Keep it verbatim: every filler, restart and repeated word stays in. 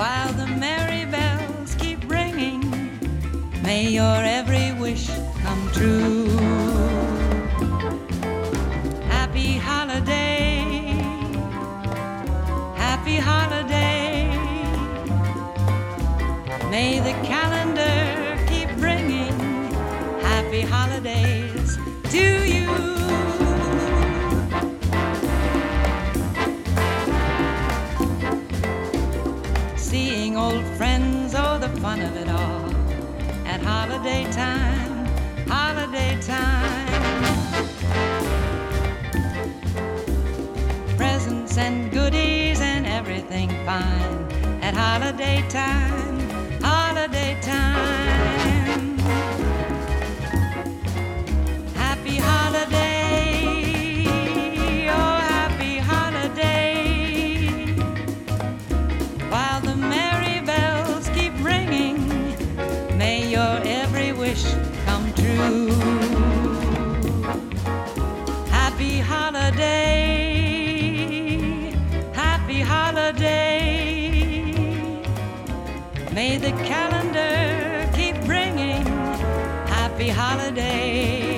while the merry bells keep ringing. May your every wish come true. Happy holiday, happy holiday. May the calendar keep bringing happy holidays to you. Seeing old friends, oh, the fun of it all. At holiday time, holiday time. Presents and goodies and everything fine. At holiday time, holiday time. Happy holiday, oh happy holiday. While the merry bells keep ringing, may your every wish come true. Happy holiday, happy holiday. May the calendar keep bringing happy holiday.